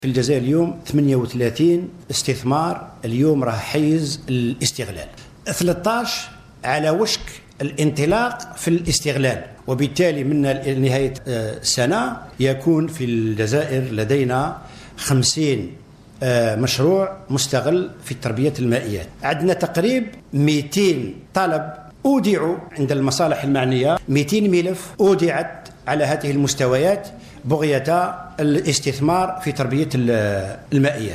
في الجزائر اليوم 38 استثمار اليوم راه حيز الاستغلال، 13 على وشك الانطلاق في الاستغلال، وبالتالي من نهاية السنة يكون في الجزائر لدينا 50 مشروع مستغل في التربية المائية. عندنا تقريب 200 طلب أودعوا عند المصالح المعنية، 200 ملف أودعت على هذه المستويات بغية الاستثمار في تربية المائية.